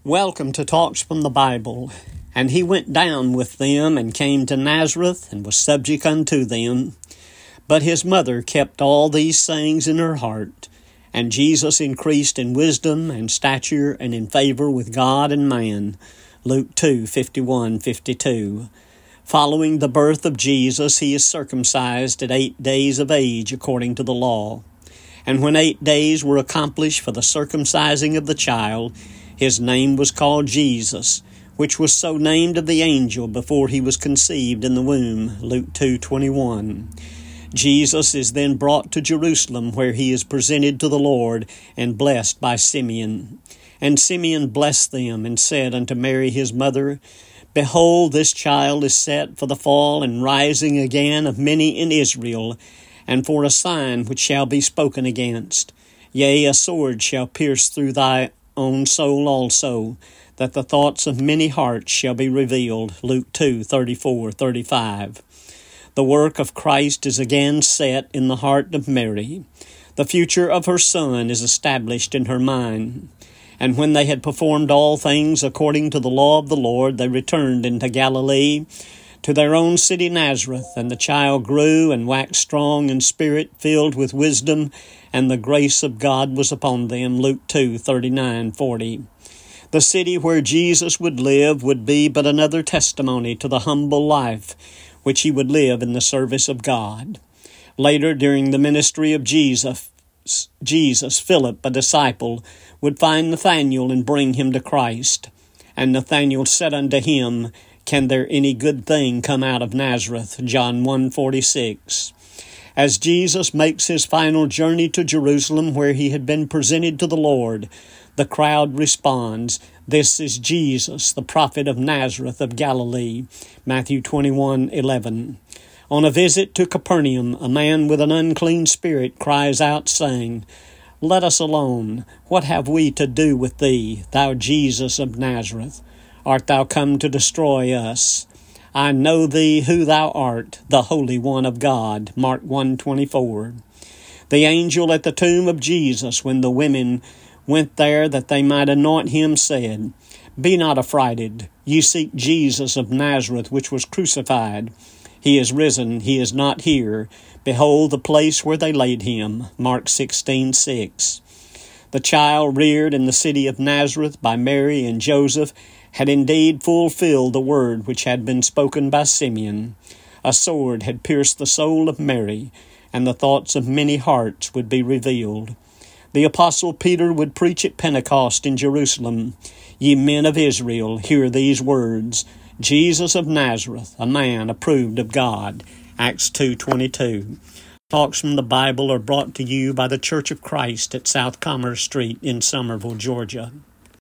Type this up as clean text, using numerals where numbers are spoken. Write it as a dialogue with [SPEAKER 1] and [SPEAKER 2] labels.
[SPEAKER 1] Welcome to Talks from the Bible. And he went down with them and came to Nazareth and was subject unto them. But his mother kept all these sayings in her heart. And Jesus increased in wisdom and stature and in favor with God and man. Luke 2:51-52. Following the birth of Jesus, he is circumcised at 8 days of age according to the law. And when 8 days were accomplished for the circumcising of the child, his name was called Jesus, which was so named of the angel before he was conceived in the womb. Luke 2:21. Jesus is then brought to Jerusalem, where he is presented to the Lord and blessed by Simeon. And Simeon blessed them and said unto Mary his mother, Behold, this child is set for the fall and rising again of many in Israel, and for a sign which shall be spoken against. Yea, a sword shall pierce through thy own soul also, that the thoughts of many hearts shall be revealed. Luke 2:34-35. The work of Christ is again set in the heart of Mary. The future of her Son is established in her mind. And when they had performed all things according to the law of the Lord, they returned into Galilee, to their own city Nazareth. And the child grew and waxed strong in spirit, filled with wisdom, and the grace of God was upon them. Luke 2:39-40. The city where Jesus would live would be but another testimony to the humble life which he would live in the service of God. Later, during the ministry of Jesus, Philip, a disciple, would find Nathanael and bring him to Christ. And Nathanael said unto him, Can there any good thing come out of Nazareth? John 1:46. As Jesus makes his final journey to Jerusalem, where he had been presented to the Lord, the crowd responds, This is Jesus, the prophet of Nazareth of Galilee. Matthew 21:11. On a visit to Capernaum, a man with an unclean spirit cries out, saying, Let us alone. What have we to do with thee, thou Jesus of Nazareth? Art thou come to destroy us? I know thee who thou art, the Holy One of God. Mark 1:24. The angel at the tomb of Jesus, when the women went there that they might anoint him, said, Be not affrighted. Ye seek Jesus of Nazareth, which was crucified. He is risen. He is not here. Behold the place where they laid him. Mark 16:6. The child reared in the city of Nazareth by Mary and Joseph had indeed fulfilled the word which had been spoken by Simeon. A sword had pierced the soul of Mary, and the thoughts of many hearts would be revealed. The Apostle Peter would preach at Pentecost in Jerusalem. Ye men of Israel, hear these words. Jesus of Nazareth, a man approved of God. Acts 2:22. Talks from the Bible are brought to you by the Church of Christ at South Commerce Street in Summerville, Georgia.